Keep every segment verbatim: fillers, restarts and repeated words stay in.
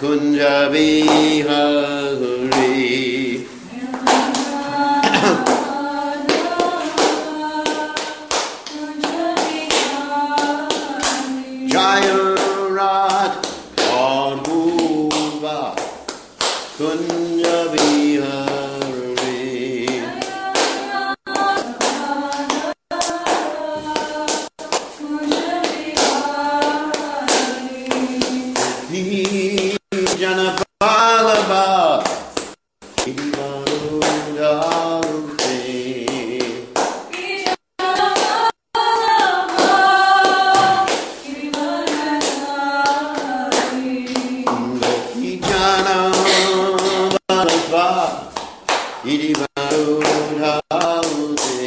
Kunja Bihari. Jayarat Padhuva Kunja Bihari. Janapalabha Ivarudarte Janapalabha Ivarudarte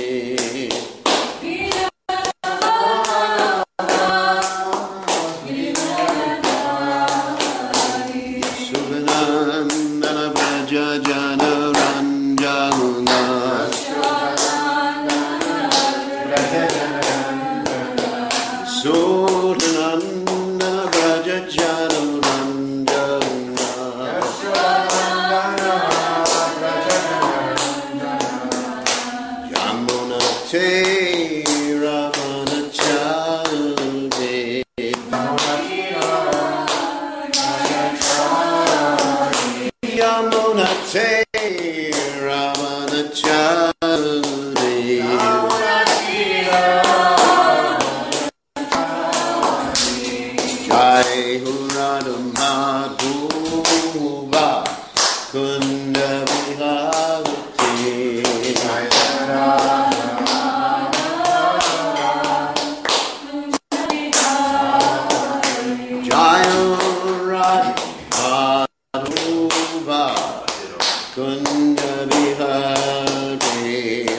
Subhanandana Braja Jana Ranjana Subhanandana Braja Jana Ranjana Jamuna Te Ravana Chade Yamuna Te Ravana Chade Jai Hurada Madhuva Kunda Vihavati Jai Hurada Madhuva Kunda Vihari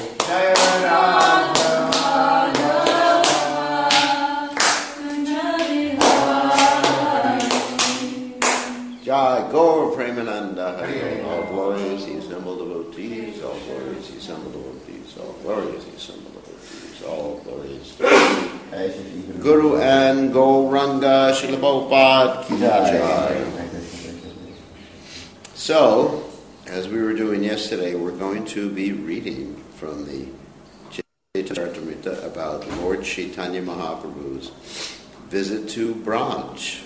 Jai Gaur Premananda Hari all glorious the assembled devotees, all glorious the assembled devotees, all glorious the assembled devotees, all glorious Guru and Gauranga Srila Prabhupada Ki Jai. So, as we were doing yesterday, we're going to be reading from the Chaitanya Charitamrita about Lord Chaitanya Mahaprabhu's visit to Braj.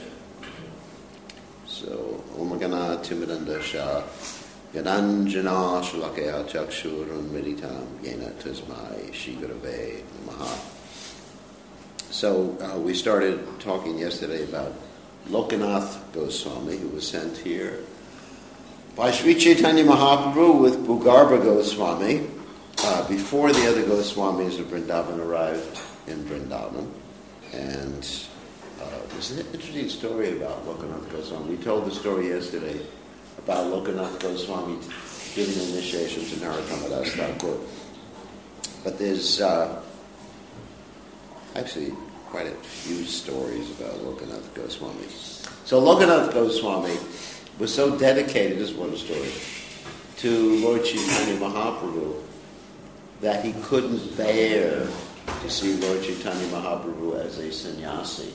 So, Om Gana Timidanda Shah Yadanjana Shalakaya Chakshur Unmeditam Yena Tasmai Shigurave Namaha. So, uh, we started talking yesterday about Lokanath Goswami, who was sent here by Sri Chaitanya Mahaprabhu with Bhugarbha Goswami uh, before the other Goswamis of Vrindavan arrived in Vrindavan. And uh, there's an interesting story about Lokanath Goswami. We told the story yesterday about Lokanath Goswami giving initiation to Narottama Das Thakur. But there's uh, actually quite a few stories about Lokanath Goswami. So Lokanath Goswami was so dedicated, this is one story, to Lord Chaitanya Mahaprabhu that he couldn't bear to see Lord Chaitanya Mahaprabhu as a sannyasi.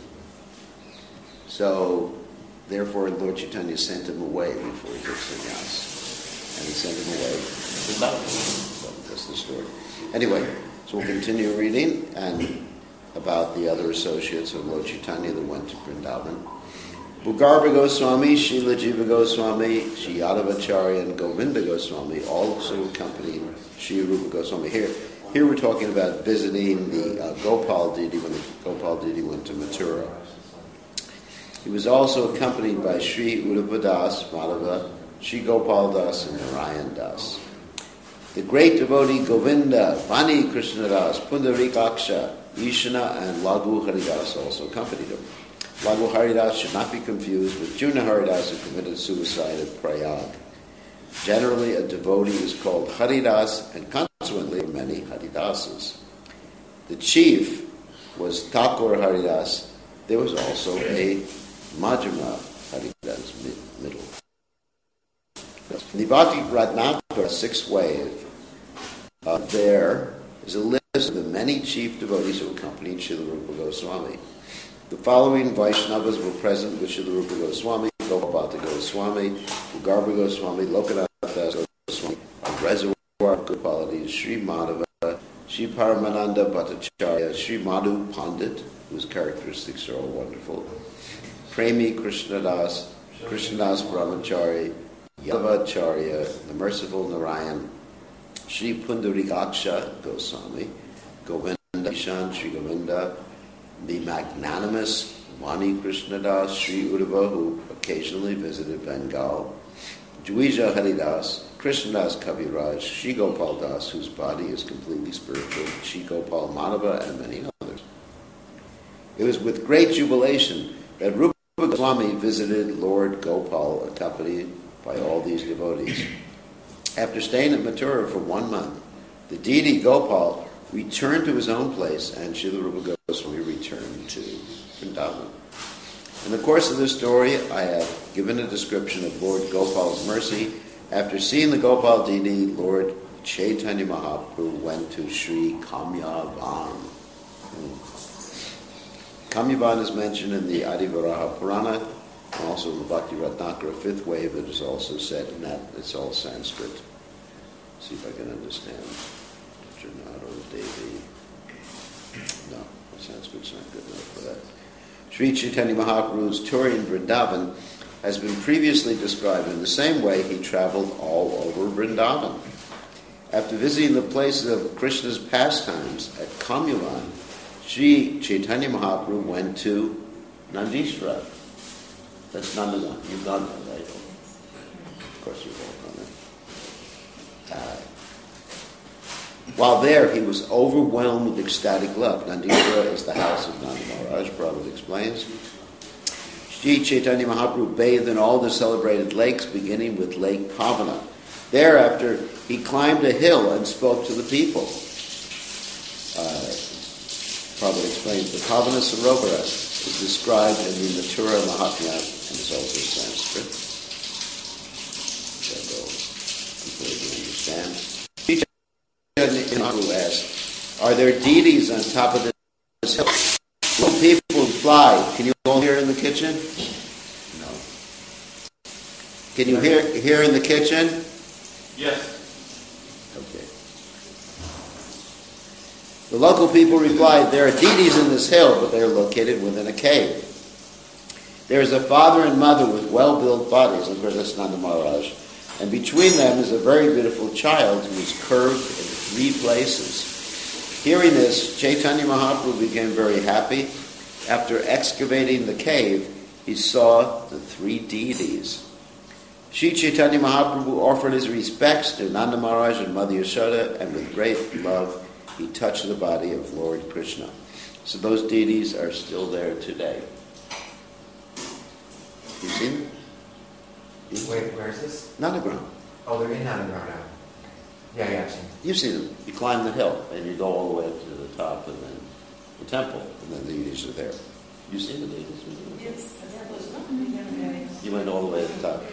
So, therefore, Lord Chaitanya sent him away before he took sannyas. And he sent him away to Vrindavan. So, that's the story. Anyway, so we'll continue reading and about the other associates of Lord Chaitanya that went to Vrindavan. Bhugarbha Goswami, Srila Jiva Goswami, Sri Yadavacharya, and Govinda Goswami also accompanied Sri Rupa Goswami. Here, here we're talking about visiting the uh, Gopal deity when the Gopal deity went to Mathura. He was also accompanied by Sri Uddhava Das, Madhava, Sri Gopal Das, and Narayan Das. The great devotee Govinda, Vani Krishna Das, Pundarikaksha, Ishana, and Laghu Haridas also accompanied him. Laghu Haridas should not be confused with Juna Haridas, who committed suicide at Prayag. Generally, a devotee is called Haridas, and consequently, many Haridasas. The chief was Thakur Haridas. There was also a Majjhima Haridas, middle. In the Bhakti Ratnakara sixth wave, uh, there is a list of the many chief devotees who accompanied Srila Rupa Goswami. The following Vaishnavas were present with Srila Rupa Goswami: Gopalata Goswami, Garba Goswami, Lokanath Das Goswami, a reservoir of good qualities, Sri Madhava, Sri Paramananda Bhattacharya, Sri Madhu Pandit, whose characteristics are all wonderful, Premi Krishnadas, Krishnadas Brahmachari, Yadavacharya, the merciful Narayan, Sri Pundarikaksha Goswami, Govinda Ishan, Sri Govinda, the magnanimous Mani Krishnadas, Sri Uddhava, who occasionally visited Bengal, Juija Haridas, Krishnadas Kaviraj, Sri Gopal Das, whose body is completely spiritual, Sri Gopal Madhava, and many others. It was with great jubilation that Rupa Goswami visited Lord Gopal, accompanied by all these devotees. After staying at Mathura for one month, the deity Gopal returned to his own place, and Srila Rupa Goswami returned to Vrindavan. In the course of this story, I have given a description of Lord Gopal's mercy. After seeing the Gopal deity, Lord Chaitanya Mahaprabhu went to Sri Kamyavan. Kamyavan is mentioned in the Adivaraha Purana, and also in the Bhakti Ratnakara fifth wave. It is also said in that it's all Sanskrit. Let's see if I can understand. Janado Devi. No, Sanskrit's not good enough for that. Sri Chaitanya Mahaprabhu's tour in Vrindavan has been previously described. In the same way, he traveled all over Vrindavan. After visiting the places of Krishna's pastimes at Kamyavan, Sri Chaitanya Mahaprabhu went to Nandishvara. That's Nandagan. You've done that, right? Of course you've all done it. Uh, while there, he was overwhelmed with ecstatic love. Nandishvara is the house of Nanda Maharaj, Prabhupada explains. Sri Chaitanya Mahaprabhu bathed in all the celebrated lakes, beginning with Lake Pavana. Thereafter, he climbed a hill and spoke to the people. Uh, Prabhupada explains the Pavana Sarovara is described in the Mathura Mahatmya, and is also Sanskrit, which I will completely understand. Sri Chaitanya Mahaprabhu asked, are there deities on top of this hill? Little people fly. Can you all hear in the kitchen? No. Can you hear hear in the kitchen? Yes. Okay. The local people replied, there are deities in this hill, but they are located within a cave. There is a father and mother with well-built bodies, of course that's Nanda Maharaj, and between them is a very beautiful child who is curved in three places. Hearing this, Chaitanya Mahaprabhu became very happy. After excavating the cave, he saw the three deities. Sri Chaitanya Mahaprabhu offered his respects to Nanda Maharaj and Mother Yashoda, and with great love, he touched the body of Lord Krishna. So those deities are still there today. You seen them? You Wait, where is this? Nandagram. Oh, they're in Nandagram now. Yeah, yeah, I've seen them. You've seen them. You climb the hill, and you go all the way up to the top, and then the temple, and then the deities are there. You seen the deities? Yes, the temple is not very. You went all the way to the top.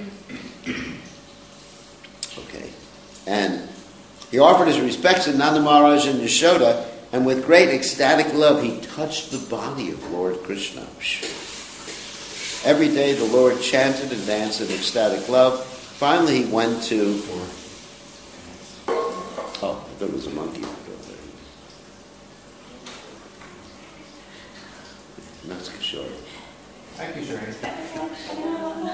Okay. And he offered his respects to Nanda Maharaj and Yashoda, and with great ecstatic love, he touched the body of Lord Krishna. Every day the Lord chanted and danced in ecstatic love. Finally he went to... Oh, I thought it was a monkey. That's Kishore. Hi, Kishore.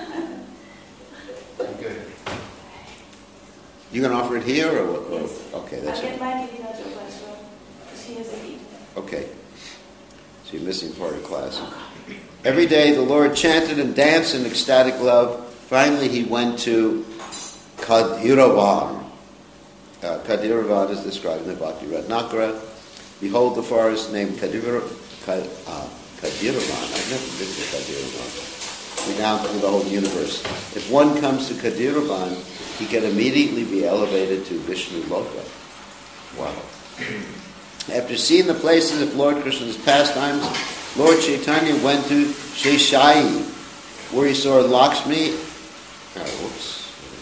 I'm good. You going to offer it here or what? Yes. Okay, that's I it. get my Divina Joga as well. She has a lead. Okay. So you're missing part of class. Every day the Lord chanted and danced in ecstatic love. Finally he went to Kadiravan. Uh, Kadiravan is described in the Bhakti Ratnakara. Behold the forest named Kadira, Kad, uh, Kadiravan. I've never been to Kadiravan. Renowned through the whole universe. If one comes to Kadiravan, he can immediately be elevated to Vishnu Loka. Wow. After seeing the places of Lord Krishna's pastimes, Lord Chaitanya went to Sheshai, where he saw Lakshmi. Oh, whoops.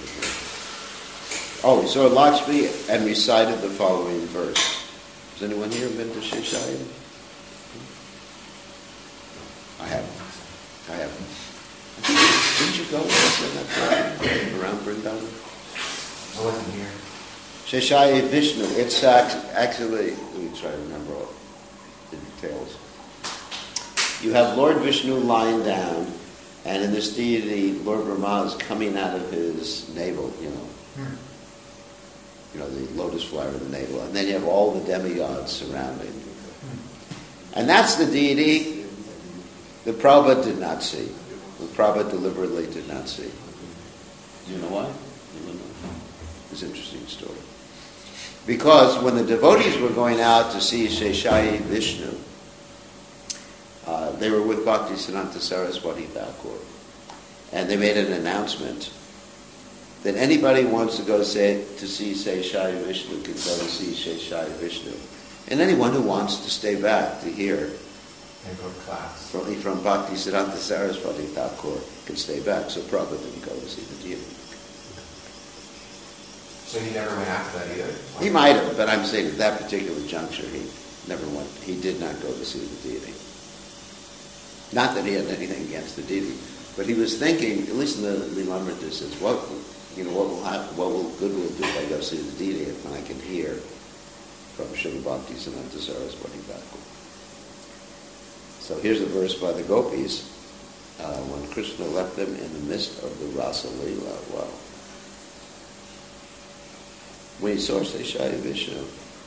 Oh, he saw Lakshmi and recited the following verse. Has anyone here been to Sheshai? I haven't. I haven't. Didn't you you go with us in that trip around Vrindavan? I wasn't here. Sheshaya Vishnu. It's actually, let me try to remember all the details. You have Lord Vishnu lying down, and in this deity, Lord Brahma is coming out of his navel, you know. Hmm. You know, the lotus flower of the navel. And then you have all the demigods surrounding. And that's the deity that Prabhupada did not see. That Prabhupada deliberately did not see. Do you know why? You don't know. It's an interesting story. Because when the devotees were going out to see Sheshaya Vishnu, uh, they were with Bhaktisiddhanta Saraswati Thakur. And they made an announcement that anybody wants to go say, to see Sheshaya Vishnu can go to see Sheshaya Vishnu. And anyone who wants to stay back to hear And go to class. from, from Bhaktisiddhanta Saraswati Thakur can stay back. So Prabhupada didn't go to see the deity. So he never went after that either? He might have, but I'm saying at that particular juncture he never went. He did not go to see the deity. Not that he had anything against the deity, but he was thinking, at least in the Lilamrita says, what you know, what will happen, what will good will it do if I go see the deity when I can hear from Srila Bhaktisiddhanta Saraswati Thakur. So here's a verse by the gopis. Uh, when Krishna left them in the midst of the Rasa Leela. Wow. When he saw Sheshaya Vishnu.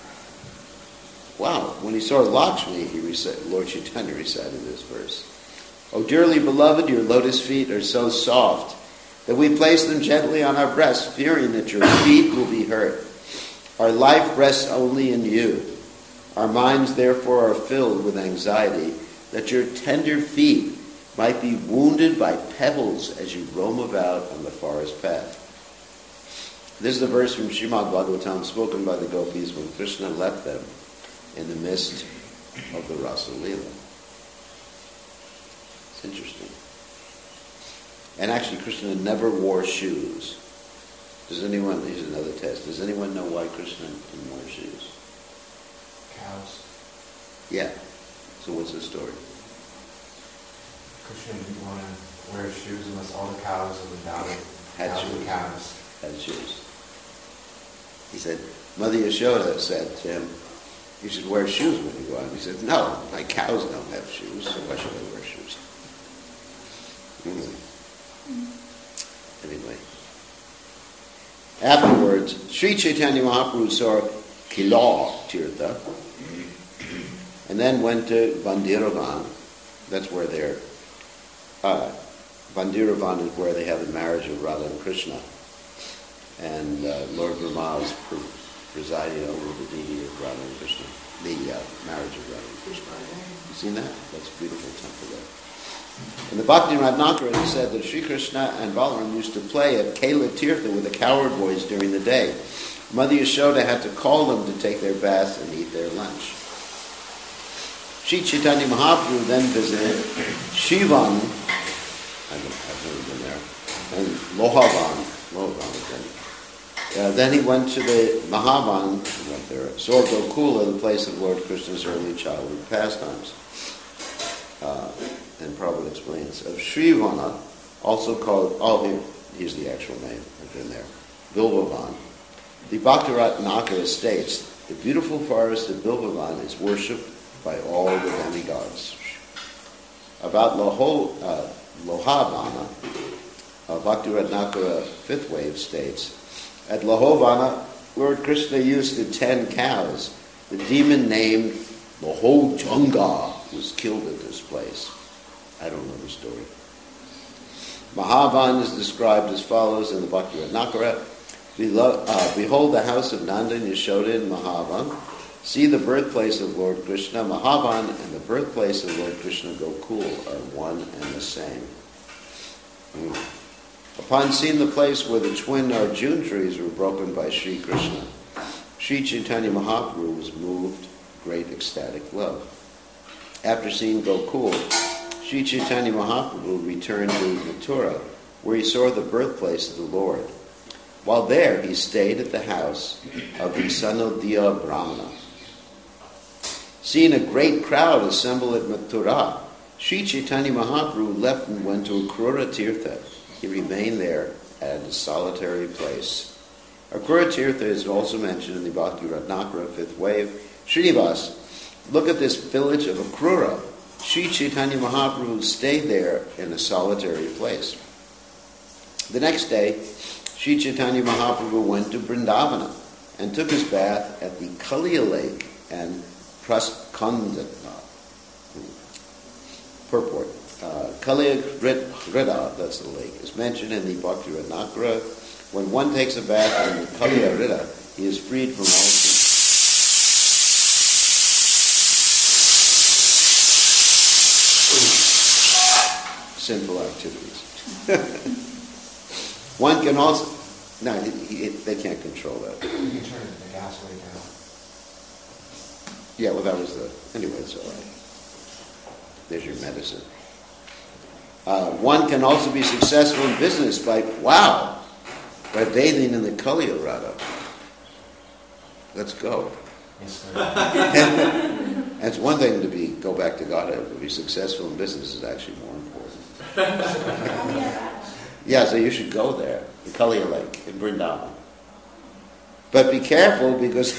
Wow. When he saw Lakshmi, he recited, Lord Chaitanya recited this verse. O dearly beloved, your lotus feet are so soft that we place them gently on our breasts, fearing that your feet will be hurt. Our life rests only in you. Our minds, therefore, are filled with anxiety that your tender feet might be wounded by pebbles as you roam about on the forest path. This is the verse from Srimad Bhagavatam spoken by the gopis when Krishna left them in the midst of the Rasa Leela. It's interesting. And actually, Krishna never wore shoes. Does anyone, here's another test, does anyone know why Krishna didn't wear shoes? Cows. Yeah. So what's the story? Krishna didn't want to wear shoes unless all the cows and the dowry Had cows shoes. were cows. Had shoes. He said, Mother Yashoda said to him, you should wear shoes when you go out. He said, no, my cows don't have shoes, so why should I wear shoes? Mm. Anyway. Afterwards, Sri Chaitanya Mahaprabhu saw Kila Tirtha, and then went to Bandiravan. That's where they're, uh, Bandiravan is where they have the marriage of Radha and Krishna. And uh, Lord Brahma is pre- presiding over the deity of Radha and Krishna, the uh, marriage of Radha and Krishna. You seen that? That's a beautiful temple there. In the Bhakti Ratnakara, it is said that Sri Krishna and Balaram used to play at Kela Tirtha with the cowherd boys during the day. Mother Yashoda had to call them to take their baths and eat their lunch. Sri Chaitanya Mahaprabhu then visited Shivan, I've never been there, and Lohavan, Lohavan again. Uh, then he went to the Mahavan, went there, saw Gokula, the place of Lord Krishna's early childhood pastimes. Uh, and Prabhupada explains, of Srivana, also called, oh, here, here's the actual name, I've been there, Bilvavan. The Bhakti-Ratnakara states, the beautiful forest of Bilvavan is worshipped by all the demigods. About Loho, uh, Lohavana, uh, Bhakti-Ratnakara fifth wave states, at Lohovana, Lord Krishna used to tend cows. The demon named Lohojunga was killed at this place. I don't know the story. Mahavan is described as follows in the Bhakti Ratnakara. Uh, Behold the house of Nanda and Yashoda in Mahavan. See the birthplace of Lord Krishna. Mahavan and the birthplace of Lord Krishna Gokul are one and the same. Mm. Upon seeing the place where the twin Arjun trees were broken by Sri Krishna, Sri Chaitanya Mahaprabhu was moved great ecstatic love. After seeing Gokul, Sri Chaitanya Mahaprabhu returned to Mathura, where he saw the birthplace of the Lord. While there, he stayed at the house of the Sanodiya Brahmana. Seeing a great crowd assemble at Mathura, Sri Chaitanya Mahaprabhu left and went to Akrura Tirtha. he remained there at a solitary place. Akrura Tirtha is also mentioned in the Bhakti Ratnakara, fifth wave. Srinivas, look at this village of Akrura. Sri Chaitanya Mahaprabhu stayed there in a solitary place. The next day, Sri Chaitanya Mahaprabhu went to Vrindavana and took his bath at the Kaliya lake and Praskandana. Purport. Uh, Kaliya Rida, that's the lake, is mentioned in the Bhakti Ratnakara. When one takes a bath in the Kaliya Rida, he is freed from all sinful activities. One can also, no, he, he, they can't control that. You can turn the gas way down. Yeah, well, that was the, anyway, it's all right. There's your medicine. Uh, one can also be successful in business by, wow, by bathing in the Kaliya Rada. Let's go. Yes, sir. And it's one thing to be go back to Godhead, but to be successful in business is actually more important. Yeah, so you should go there, the Kaliya Lake in Vrindavan. But be careful because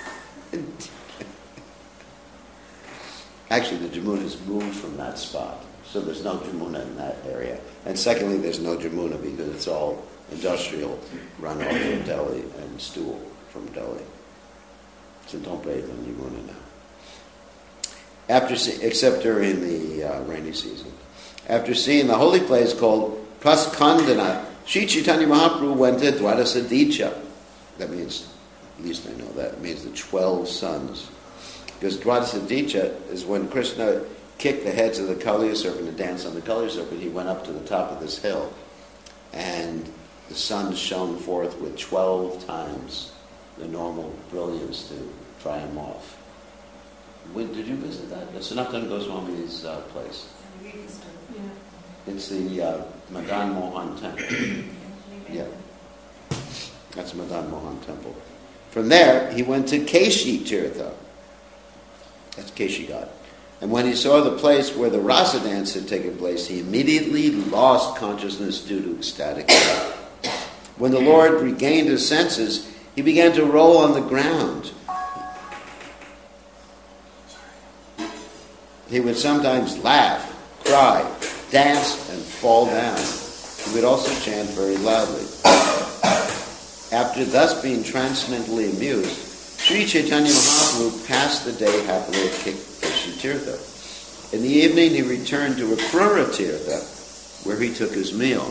actually the Jamuna's moved from that spot, so there's no Jamuna in that area. And secondly, there's no Jamuna because it's all industrial runoff from Delhi and stool from Delhi. So don't bathe in Jamuna now. After see, except during the uh, rainy season. After seeing the holy place called Praskandana, Sri Chaitanya Mahaprabhu went to Dwadasa. That means, at least I know that, it means the twelve sons. Because Dwadasa is when Krishna kicked the heads of the Kaliya serpent and danced on the Kaliya serpent, he went up to the top of this hill, and the sun shone forth with twelve times the normal brilliance to try him off. When, did you visit that? The Sanatana Goswami's uh, place. Yeah. It's the uh, Madan Mohan temple. Yeah. That's Madan Mohan temple. From there, he went to Keshi Tirtha. That's Keshi God. And when he saw the place where the rasa dance had taken place, he immediately lost consciousness due to ecstatic joy. When the Lord regained his senses, he began to roll on the ground. He would sometimes laugh, cry, dance, and fall down. He would also chant very loudly. After thus being transcendently amused, Sri Chaitanya Mahaprabhu passed the day happily at Keshi Tirtha. In the evening, he returned to Akrura Tirtha, where he took his meal.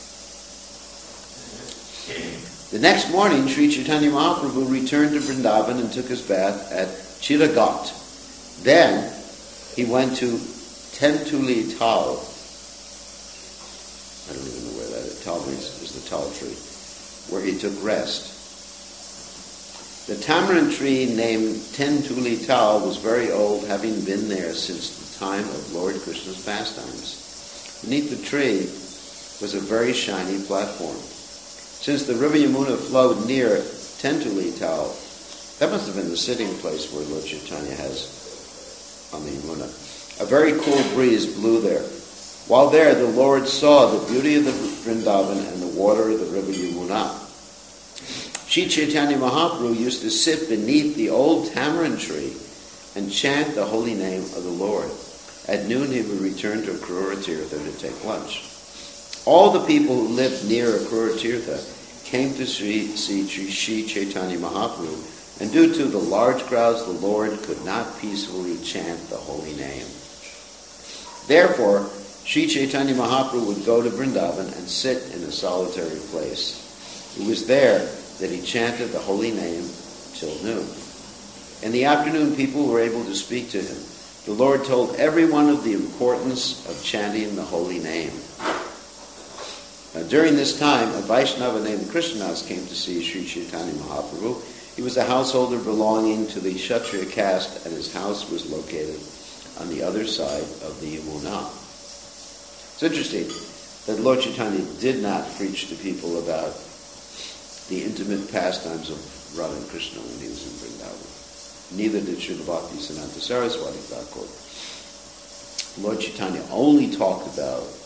The next morning, Sri Chaitanya Mahaprabhu returned to Vrindavan and took his bath at Chiragat. Then, he went to Tentuli Tal. I don't even know where that is. Tal is, is the tall tree, where he took rest. The tamarind tree named Tentuli Tal was very old, having been there since the time of Lord Krishna's pastimes. Beneath the tree was a very shiny platform. Since the river Yamuna flowed near Tentuli Tal, that must have been the sitting place where Lord Chaitanya has on the Yamuna. A very cool breeze blew there. While there, the Lord saw the beauty of the Vrindavan and the water of the river Yamuna. Sri Chaitanya Mahaprabhu used to sit beneath the old tamarind tree and chant the holy name of the Lord. At noon, he would return to Akrura Tirtha to take lunch. All the people who lived near Akrura Tirtha came to see Sri, Sri Chaitanya Mahaprabhu, and due to the large crowds, the Lord could not peacefully chant the holy name. Therefore, Sri Chaitanya Mahaprabhu would go to Vrindavan and sit in a solitary place. It was there that he chanted the holy name till noon. In the afternoon, people were able to speak to him. The Lord told everyone of the importance of chanting the holy name. Now, during this time, a Vaishnava named Krishnadas came to see Sri Chaitanya Mahaprabhu. He was a householder belonging to the Kshatriya caste, and his house was located on the other side of the Yamuna. It's interesting that Lord Chaitanya did not preach to people about the intimate pastimes of Radha and Krishna when he was in Vrindavan. Neither did Srila Bhaktisiddhanta Saraswati Thakur. Lord Chaitanya only talked about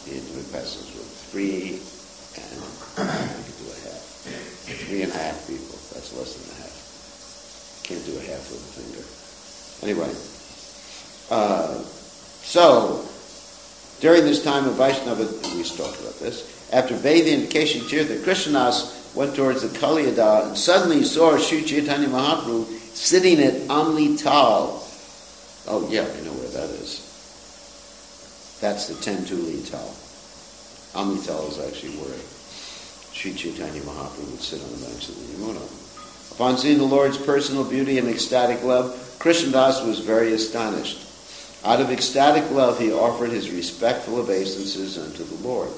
the intimate passages with three and you can do a half. Three and a half people. That's less than a half. Can't do a half with a finger. Anyway, uh, so during this time of Vaishnava, we talked about this. After bathing in Keshi Tirtha, Krishnadas went towards the Kaliyada and suddenly saw Sri Chaitanya Mahaprabhu sitting at Amli Tal. Oh yeah, I know where that is. That's the Tentuli Tal. Amli Tal is actually where Sri Chaitanya Mahaprabhu would sit on the banks of the Yamuna. Upon seeing the Lord's personal beauty and ecstatic love, Krishnadas was very astonished. Out of ecstatic love, he offered his respectful obeisances unto the Lord.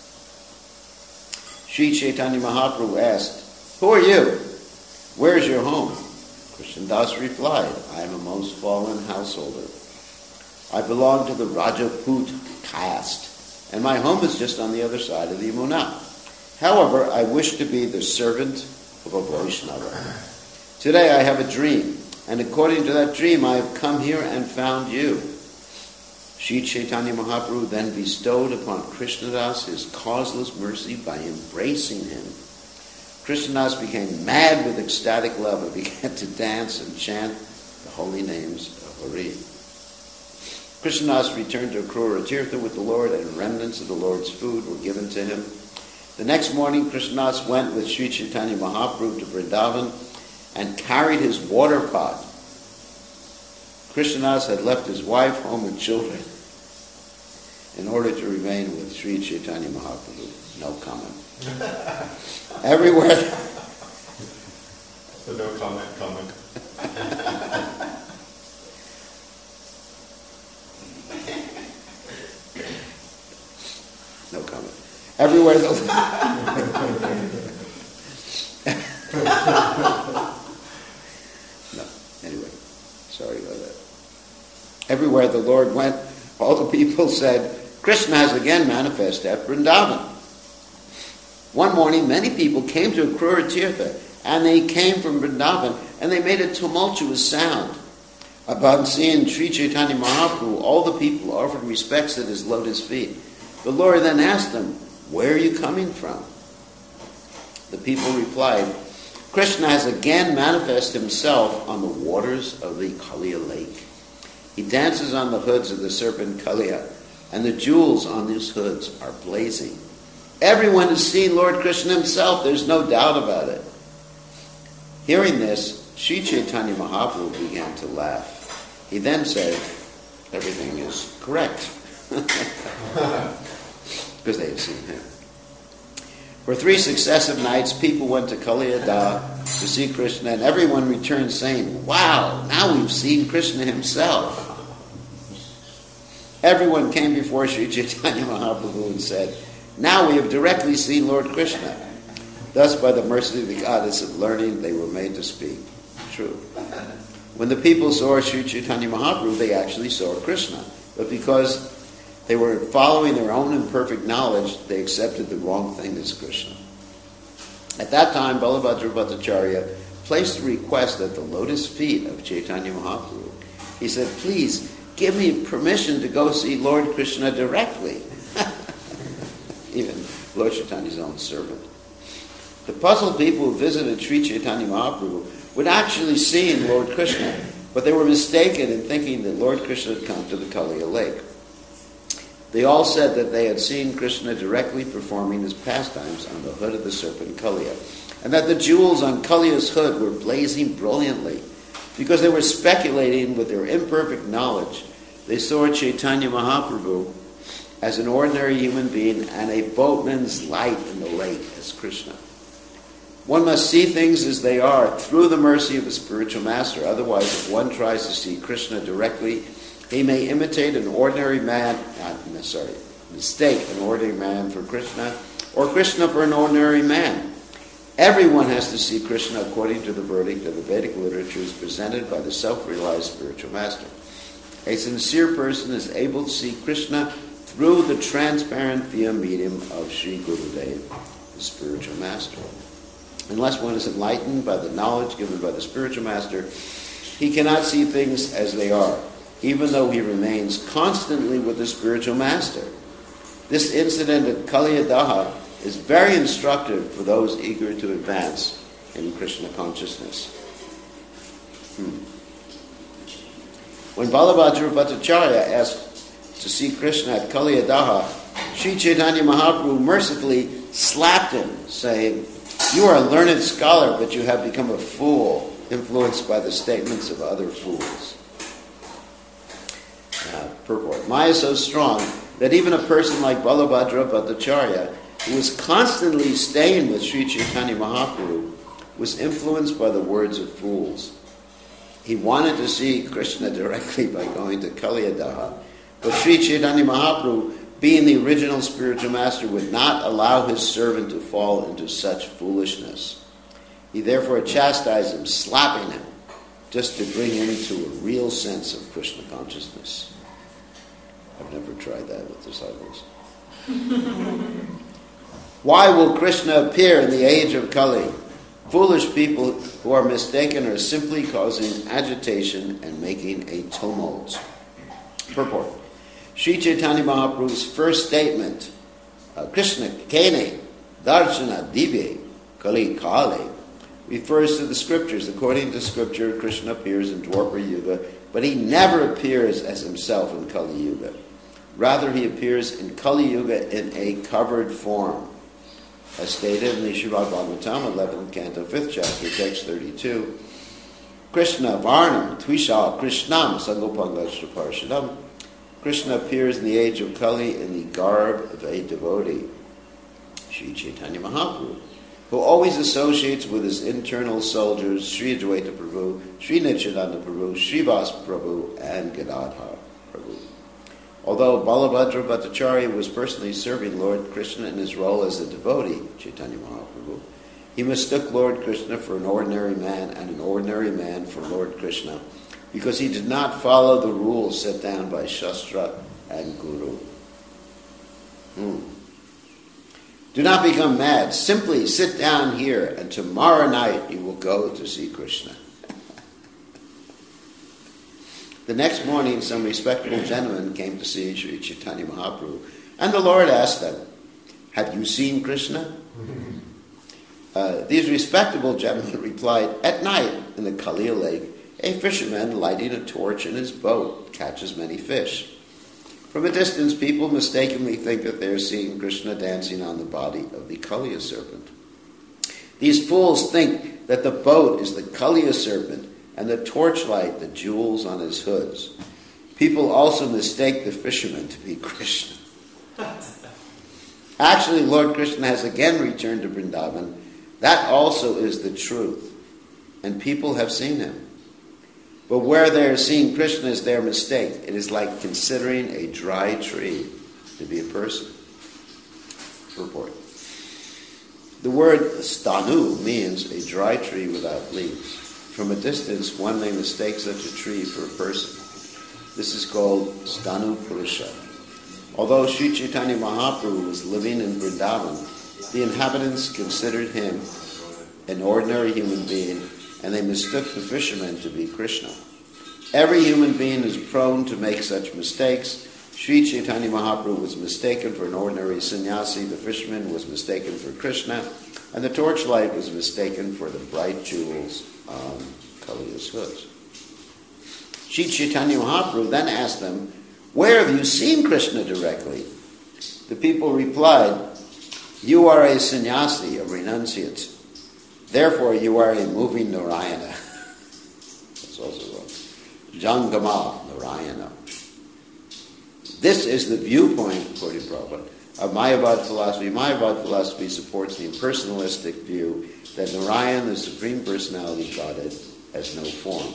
Sri Chaitanya Mahaprabhu asked, "Who are you? Where is your home?" Krishnadas replied, "I am a most fallen householder. I belong to the Rajaput caste, and my home is just on the other side of the Yamuna. However, I wish to be the servant of a Vaishnava. Today I have a dream, and according to that dream I have come here and found you." Sri Chaitanya Mahaprabhu then bestowed upon Krishnadas his causeless mercy by embracing him. Krishnadas became mad with ecstatic love and began to dance and chant the holy names of Hari. Krishnadas returned to Akrura Tirtha with the Lord, and remnants of the Lord's food were given to him. The next morning, Krishnadas went with Sri Chaitanya Mahaprabhu to Vrindavan and carried his water pot. Krishnadas had left his wife, home, and children in order to remain with Sri Chaitanya Mahaprabhu. No comment. Everywhere. The no comment comment. No comment. Everywhere the No. Anyway, sorry about that. Everywhere the Lord went, all the people said, "Krishna has again manifested at Vrindavan." One morning, many people came to Akrura Tirtha, and they came from Vrindavan, and they made a tumultuous sound. Upon seeing Sri Chaitanya Mahaprabhu, all the people offered respects at his lotus feet. The Lord then asked them, "Where are you coming from?" The people replied, "Krishna has again manifested himself on the waters of the Kaliya lake. He dances on the hoods of the serpent Kaliya, and the jewels on these hoods are blazing. Everyone has seen Lord Krishna himself, there's no doubt about it." Hearing this, Sri Chaitanya Mahaprabhu began to laugh. He then said, "Everything is correct." Because they had seen him. For three successive nights, people went to Kaliyada to see Krishna, and everyone returned saying, "Wow, now we've seen Krishna himself." Everyone came before Sri Chaitanya Mahaprabhu and said, "Now we have directly seen Lord Krishna." Thus, by the mercy of the goddess of learning, they were made to speak true. When the people saw Sri Chaitanya Mahaprabhu, they actually saw Krishna. But because they were following their own imperfect knowledge, they accepted the wrong thing as Krishna. At that time, Balabhadra Bhattacharya placed a request at the lotus feet of Chaitanya Mahaprabhu. He said, "Please, give me permission to go see Lord Krishna directly." Even Lord Chaitanya's own servant. The puzzled people who visited Sri Chaitanya Mahaprabhu would actually see Lord Krishna, but they were mistaken in thinking that Lord Krishna had come to the Kaliya lake. They all said that they had seen Krishna directly performing his pastimes on the hood of the serpent Kaliya, and that the jewels on Kaliya's hood were blazing brilliantly. Because they were speculating with their imperfect knowledge, they saw Chaitanya Mahaprabhu as an ordinary human being and a boatman's light in the lake as Krishna. One must see things as they are through the mercy of a spiritual master. Otherwise, if one tries to see Krishna directly, he may imitate an ordinary man, uh, sorry, mistake an ordinary man for Krishna, or Krishna for an ordinary man. Everyone has to see Krishna according to the verdict of the Vedic literatures presented by the self-realized spiritual master. A sincere person is able to see Krishna through the transparent via medium of Sri Gurudev, the spiritual master. Unless one is enlightened by the knowledge given by the spiritual master, he cannot see things as they are, even though he remains constantly with the spiritual master. This incident at Kaliyadaha is very instructive for those eager to advance in Krishna consciousness. Hmm. When Balabhadra Bhattacharya asked to see Krishna at Kaliyadaha, Sri Chaitanya Mahaprabhu mercifully slapped him, saying, "You are a learned scholar, but you have become a fool, influenced by the statements of other fools." Uh, purport. Maya is so strong that even a person like Balabhadra Bhattacharya, who was constantly staying with Sri Chaitanya Mahaprabhu, was influenced by the words of fools. He wanted to see Krishna directly by going to Kaliyadaha, but Sri Chaitanya Mahaprabhu, being the original spiritual master, would not allow his servant to fall into such foolishness. He therefore chastised him, slapping him, just to bring him to a real sense of Krishna consciousness. I've never tried that with disciples. Why will Krishna appear in the age of Kali? Foolish people who are mistaken are simply causing agitation and making a tumult. Purport. Sri Chaitanya Mahaprabhu's first statement, uh, Krishna Kene Darshana Divye Kali Kale, refers to the scriptures. According to scripture, Krishna appears in Dwapara Yuga, but he never appears as himself in Kali Yuga. Rather, he appears in Kali Yuga in a covered form. As stated in the Srimad Bhagavatam, eleventh canto, fifth chapter, text thirty-two, Krishna Varnam Tvisha Krishnam Sangopangashtra Parshadam. Krishna appears in the age of Kali in the garb of a devotee, Sri Chaitanya Mahaprabhu, who always associates with his internal soldiers, Sri Advaita Prabhu, Sri Nityananda Prabhu, Srivas Prabhu, and Gadadhar Prabhu. Although Balabhadra Bhattacharya was personally serving Lord Krishna in his role as a devotee, Chaitanya Mahaprabhu, he mistook Lord Krishna for an ordinary man and an ordinary man for Lord Krishna because he did not follow the rules set down by Shastra and Guru. Hmm. Do not become mad. Simply sit down here and tomorrow night you will go to see Krishna. The next morning, some respectable gentlemen came to see Sri Chaitanya Mahaprabhu, and the Lord asked them, "Have you seen Krishna?" Uh, these respectable gentlemen replied, "At night, in the Kaliya lake, a fisherman lighting a torch in his boat catches many fish. From a distance, people mistakenly think that they are seeing Krishna dancing on the body of the Kaliya serpent. These fools think that the boat is the Kaliya serpent, and the torchlight, the jewels on his hoods. People also mistake the fisherman to be Krishna." Actually, Lord Krishna has again returned to Vrindavan. That also is the truth, and people have seen him. But where they are seeing Krishna is their mistake. It is like considering a dry tree to be a person. Purport. The word stanu means a dry tree without leaves. From a distance, one may mistake such a tree for a person. This is called Stanu Purusha. Although Sri Chaitanya Mahaprabhu was living in Vrindavan, the inhabitants considered him an ordinary human being, and they mistook the fisherman to be Krishna. Every human being is prone to make such mistakes. Sri Chaitanya Mahaprabhu was mistaken for an ordinary sannyasi, the fisherman was mistaken for Krishna, and the torchlight was mistaken for the bright jewels on Kaliya's hoods. Sri Chaitanya Mahaprabhu then asked them, "Where have you seen Krishna directly?" The people replied, "You are a sannyasi, a renunciate. Therefore you are a moving Narayana." That's also wrong. Jangama Narayana. This is the viewpoint, according to Prabhupada, of Mayavad philosophy. Mayavad philosophy supports the impersonalistic view that Narayan, the Supreme Personality of Godhead, has no form.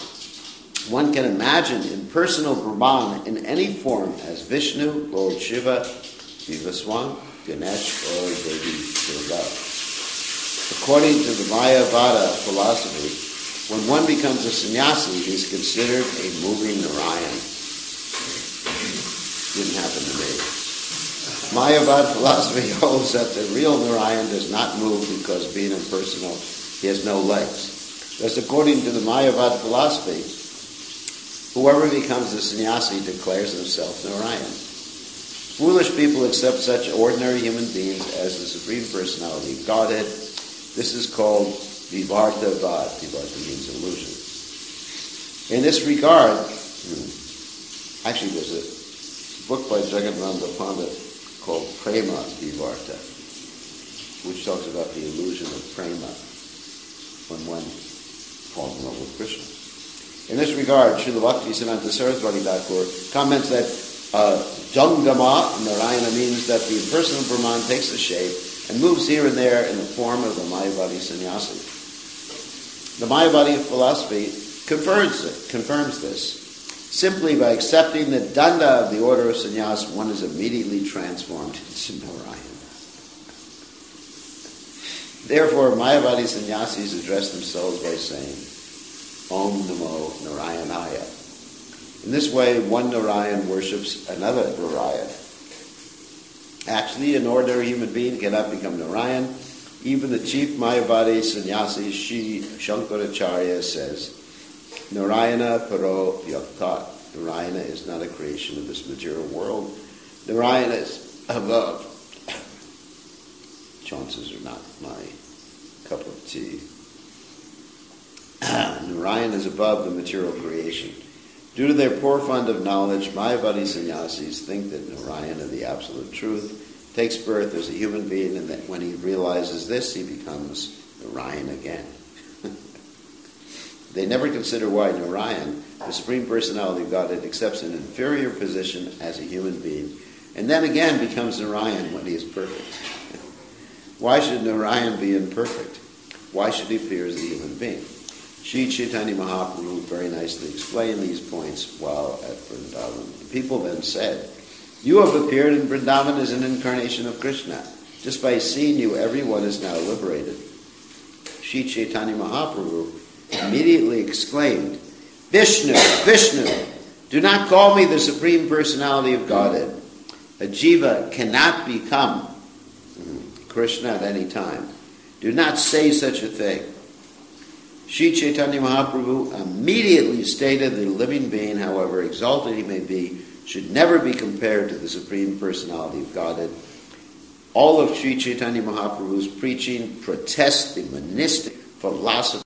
One can imagine impersonal Brahman in any form as Vishnu, Lord Shiva, Vivaswan, Ganesh, or Devi Durga. According to the Mayavada philosophy, when one becomes a sannyasi, he is considered a moving Narayan. Didn't happen to me. Mayavad philosophy holds that the real Narayan does not move because, being impersonal, he has no legs. Thus, according to the Mayavad philosophy, whoever becomes a sannyasi declares himself Narayan. Foolish people accept such ordinary human beings as the Supreme Personality of Godhead. This is called Vivarta Vad. Vivarta means illusion. In this regard, actually there's a book by Jagadananda Pandit called Prema Vivarta, which talks about the illusion of prema when one falls in love with Krishna. In this regard, Srila Bhaktisiddhanta Saraswati Thakur comments that uh, Jangama Narayana means that the impersonal Brahman takes the shape and moves here and there in the form of the Mayavadi sannyasi. The Mayavadi philosophy confirms it, confirms this. Simply by accepting the danda of the order of sannyas, one is immediately transformed into Narayan. Therefore, Mayavadi sannyasis address themselves by saying, Om Namo Narayanaya. In this way, one Narayan worships another Narayan. Actually, an ordinary human being cannot become Narayan. Even the chief Mayavadi sannyasi, Shri Shankaracharya, says, Narayana Paro Vyakta. Narayana is not a creation of this material world. Narayana is above. Chances are not my cup of tea. Narayana is above the material creation. Due to their poor fund of knowledge, Mayavadi sannyasis think that Narayana, the absolute truth, takes birth as a human being, and that when he realizes this, he becomes Narayan again. They never consider why Narayan, the Supreme Personality of Godhead, accepts an inferior position as a human being, and then again becomes Narayan when he is perfect. Why should Narayan be imperfect? Why should he appear as a human being? Sri Chaitanya Mahaprabhu very nicely explained these points while at Vrindavan. The people then said, you have appeared in Vrindavan as an incarnation of Krishna. Just by seeing you, everyone is now liberated. Sri Chaitanya Mahaprabhu immediately exclaimed, Vishnu, Vishnu, do not call me the Supreme Personality of Godhead. A jiva cannot become Krishna at any time. Do not say such a thing. Sri Chaitanya Mahaprabhu immediately stated that a living being, however exalted he may be, should never be compared to the Supreme Personality of Godhead. All of Sri Chaitanya Mahaprabhu's preaching protests the monistic philosophy